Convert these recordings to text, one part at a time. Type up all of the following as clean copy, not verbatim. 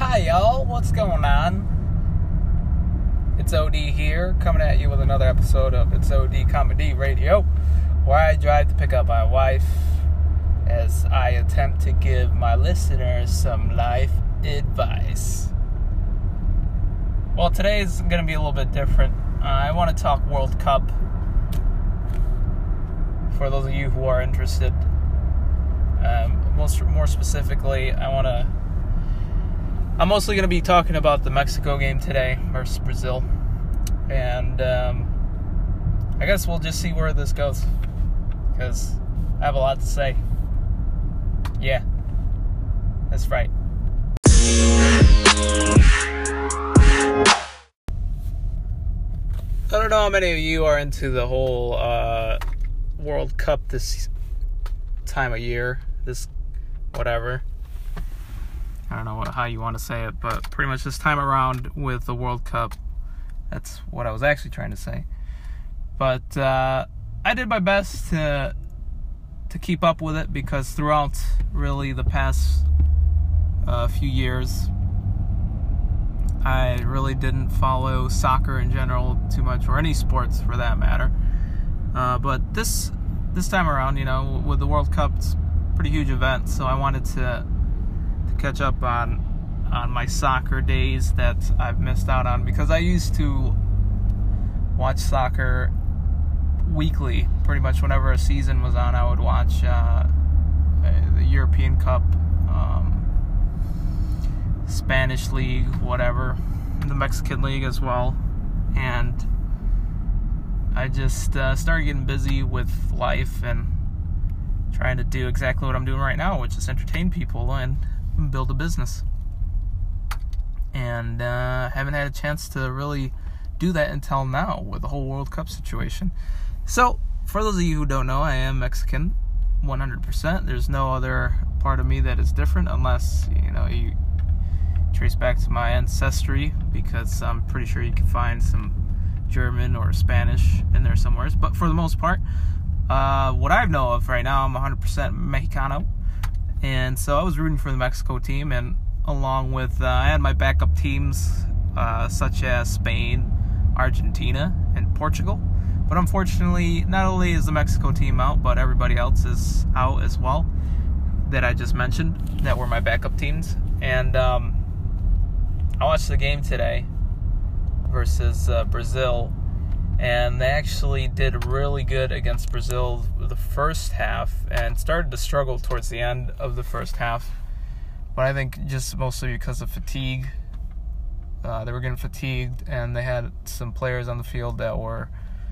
Hi y'all, what's going on? It's OD here, coming at you with another episode of It's OD Comedy Radio, where I drive to pick up my wife as I attempt to give my listeners some life advice. Well, today's going to be a little bit different. I want to talk World Cup. For those of you who are interested, more specifically, I'm mostly going to be talking about the Mexico game today versus Brazil. And I guess we'll just see where this goes, because I have a lot to say. Yeah, that's right. I don't know how many of you are into the whole World Cup this time of year, this whatever. I don't know how you want to say it, but pretty much this time around with the World Cup, that's what I was actually trying to say. But I did my best to keep up with it, because throughout really the past few years, I really didn't follow soccer in general too much, or any sports for that matter. But this time around, with the World Cup, it's a pretty huge event, so I wanted to catch up on my soccer days that I've missed out on, because I used to watch soccer weekly. Pretty much whenever a season was on, I would watch the European Cup, Spanish League, whatever, the Mexican League as well. And I just started getting busy with life and trying to do exactly what I'm doing right now, which is entertain people and build a business. And haven't had a chance to really do that until now with the whole World Cup situation. So, for those of you who don't know, I am Mexican, 100%. There's no other part of me that is different, unless, you trace back to my ancestry, because I'm pretty sure you can find some German or Spanish in there somewhere. But for the most part, what I know of right now, I'm 100% Mexicano. And so I was rooting for the Mexico team, and along with, I had my backup teams, such as Spain, Argentina, and Portugal. But unfortunately, not only is the Mexico team out, but everybody else is out as well, that I just mentioned, that were my backup teams. And I watched the game today versus Brazil, and they actually did really good against Brazil the first half, and started to struggle towards the end of the first half. But I think just mostly because of fatigue. They were getting fatigued, and they had some players on the field that were...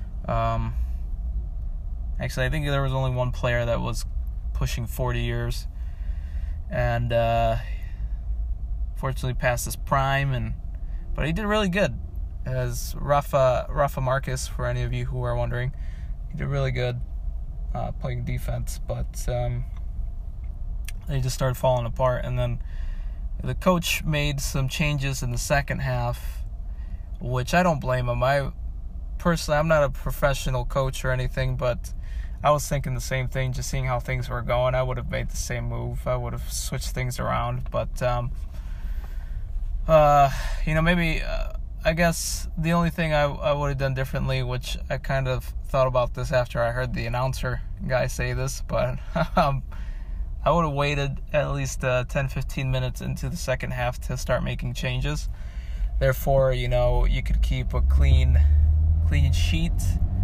actually, I think there was only one player that was pushing 40 years. And fortunately past his prime, but he did really good. As Rafa Marquez, for any of you who are wondering, he did really good playing defense, but they just started falling apart. And then the coach made some changes in the second half, which I don't blame him. I'm not a professional coach or anything, but I was thinking the same thing, just seeing how things were going. I would have made the same move. I would have switched things around, but maybe I guess the only thing I would have done differently, which I kind of thought about this after I heard the announcer guy say this, but I would have waited at least 10-15 minutes into the second half to start making changes. Therefore, you could keep a clean sheet,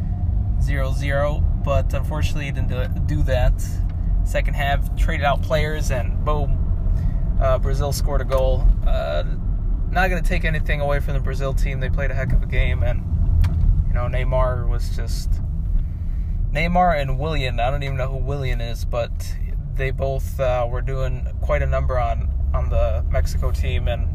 0-0, but unfortunately you didn't do that. Second half, traded out players, and boom, Brazil scored a goal. Not going to take anything away from the Brazil team. They played a heck of a game, and Neymar and Willian. I don't even know who Willian is, but they both were doing quite a number on the Mexico team, and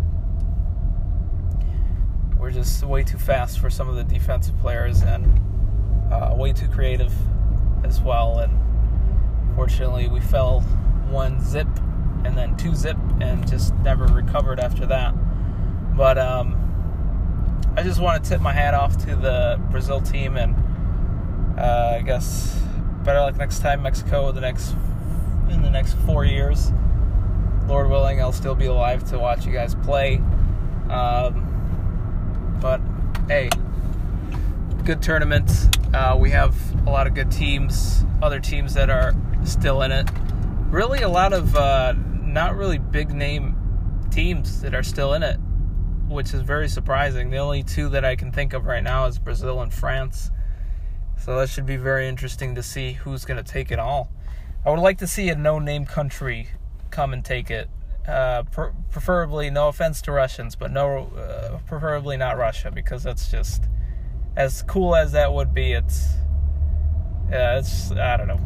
we're just way too fast for some of the defensive players, and way too creative as well. And fortunately, we fell 1-0 and then 2-0 and just never recovered after that. But I just want to tip my hat off to the Brazil team, and I guess better luck next time, Mexico, in the next 4 years. Lord willing, I'll still be alive to watch you guys play. But hey, good tournament. We have a lot of good teams, other teams that are still in it. Really a lot of not really big name teams that are still in it, which is very surprising. The only two that I can think of right now is Brazil and France. So that should be very interesting to see who's going to take it all. I would like to see a no-name country come and take it. Preferably, no offense to Russians, but preferably not Russia, because that's just, as cool as that would be, it's I don't know.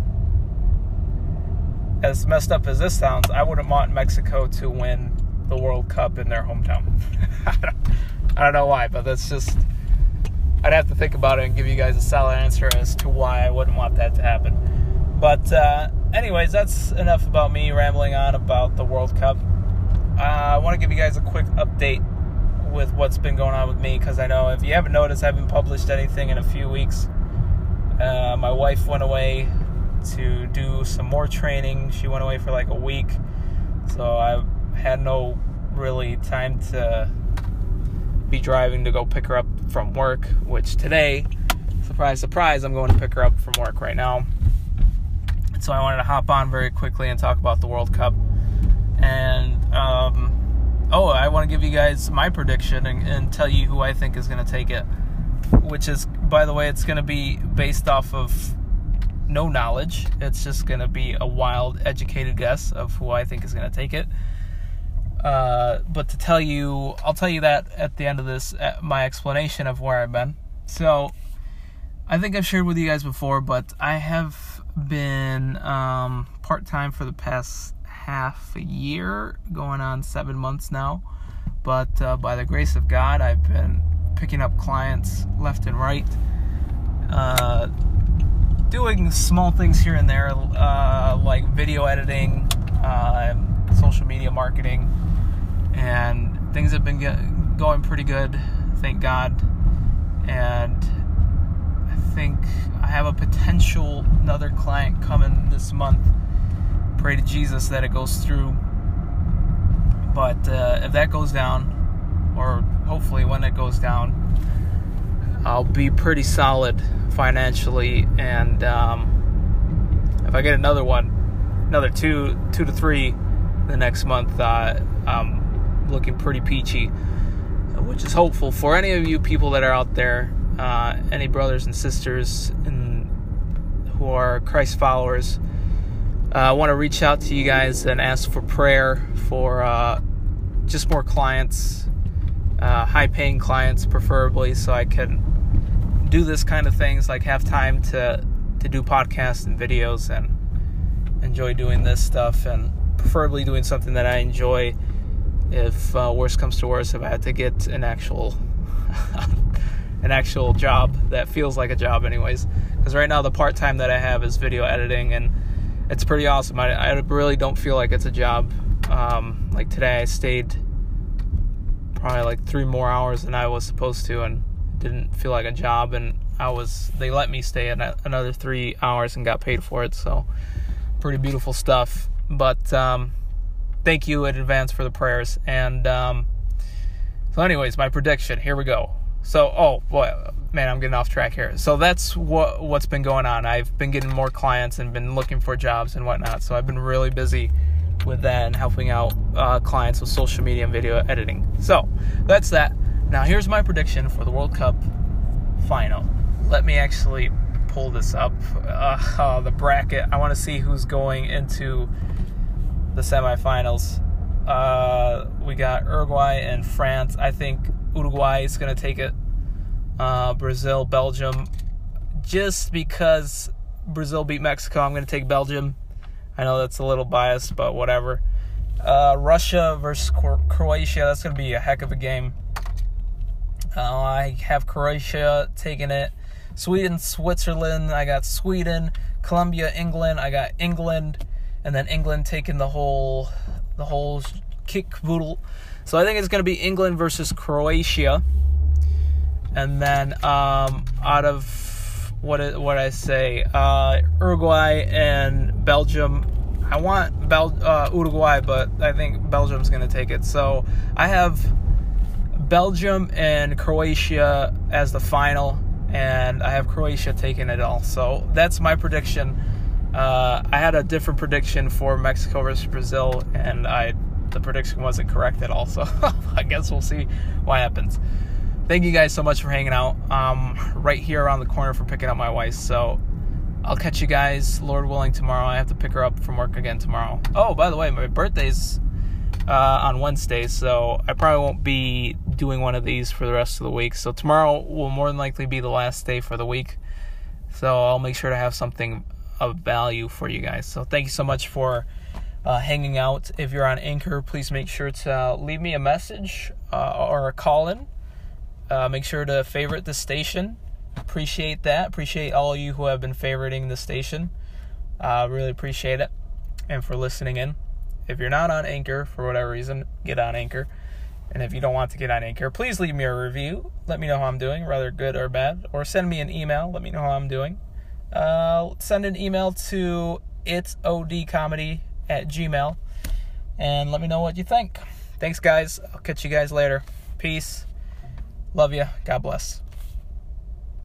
As messed up as this sounds, I wouldn't want Mexico to win the World Cup in their hometown. I don't know why, but that's just, I'd have to think about it and give you guys a solid answer as to why I wouldn't want that to happen. But anyways, that's enough about me rambling on about the World Cup. I want to give you guys a quick update with what's been going on with me, because I know if you haven't noticed, I haven't published anything in a few weeks. My wife went away to do some more training. She went away for like a week, so I had no really time to be driving to go pick her up from work, which today, surprise, surprise, I'm going to pick her up from work right now. So I wanted to hop on very quickly and talk about the World Cup. And, I want to give you guys my prediction and tell you who I think is going to take it, which is, by the way, it's going to be based off of no knowledge. It's just going to be a wild, educated guess of who I think is going to take it. But to tell you, I'll tell you that at the end of this, my explanation of where I've been. So, I think I've shared with you guys before, but I have been part-time for the past half a year, going on 7 months now. But by the grace of God, I've been picking up clients left and right, doing small things here and there, like video editing, social media marketing, and things have been going pretty good, thank God. And I think I have a potential another client coming this month. Pray to Jesus that it goes through. But if that goes down, or hopefully when it goes down, I'll be pretty solid financially. And if I get another two to three the next month, I'm looking pretty peachy, which is hopeful for any of you people that are out there, any brothers and sisters who are Christ followers. I want to reach out to you guys and ask for prayer for just more clients, high-paying clients preferably, so I can do this kind of things, like have time to do podcasts and videos and enjoy doing this stuff, and preferably doing something that I enjoy. If worst comes to worst, if I had to get an actual job that feels like a job anyways, because right now the part-time that I have is video editing, and it's pretty awesome. I really don't feel like it's a job. Like today I stayed probably like 3 more hours than I was supposed to, and it didn't feel like a job, and they let me stay another 3 hours and got paid for it, so pretty beautiful stuff. But thank you in advance for the prayers. And so anyways, my prediction, here we go. So, I'm getting off track here. So that's what's been going on. I've been getting more clients and been looking for jobs and whatnot. So I've been really busy with that and helping out clients with social media and video editing. So that's that. Now here's my prediction for the World Cup final. Let me actually pull this up. The bracket. I want to see who's going into the semifinals. We got Uruguay and France. I think Uruguay is going to take it. Brazil, Belgium. Just because Brazil beat Mexico, I'm going to take Belgium. I know that's a little biased, but whatever. Russia versus Croatia. That's going to be a heck of a game. I have Croatia taking it. Sweden, Switzerland. I got Sweden. Colombia, England. I got England. And then England taking the whole kickboodle. So I think it's going to be England versus Croatia. And then out of what I say, Uruguay and Belgium, I want Uruguay, but I think Belgium's going to take it. So I have Belgium and Croatia as the final, and I have Croatia taking it all. So that's my prediction. I had a different prediction for Mexico versus Brazil, and the prediction wasn't correct at all. So I guess we'll see what happens. Thank you guys so much for hanging out. Right here around the corner for picking up my wife. So I'll catch you guys, Lord willing, tomorrow. I have to pick her up from work again tomorrow. Oh, by the way, my birthday's on Wednesday, so I probably won't be doing one of these for the rest of the week. So tomorrow will more than likely be the last day for the week. So I'll make sure to have something of value for you guys. So thank you so much for hanging out. If you're on Anchor, please make sure to leave me a message or a call in. Make sure to favorite the station. Appreciate that. Appreciate all of you who have been favoriting the station. Really appreciate it. And for listening in. If you're not on Anchor for whatever reason, get on Anchor. And if you don't want to get on Anchor, please leave me a review. Let me know how I'm doing, whether good or bad. Or send me an email. Let me know how I'm doing. Send an email to itsodcomedy@gmail.com and let me know what you think. Thanks, guys. I'll catch you guys later. Peace. Love you. God bless.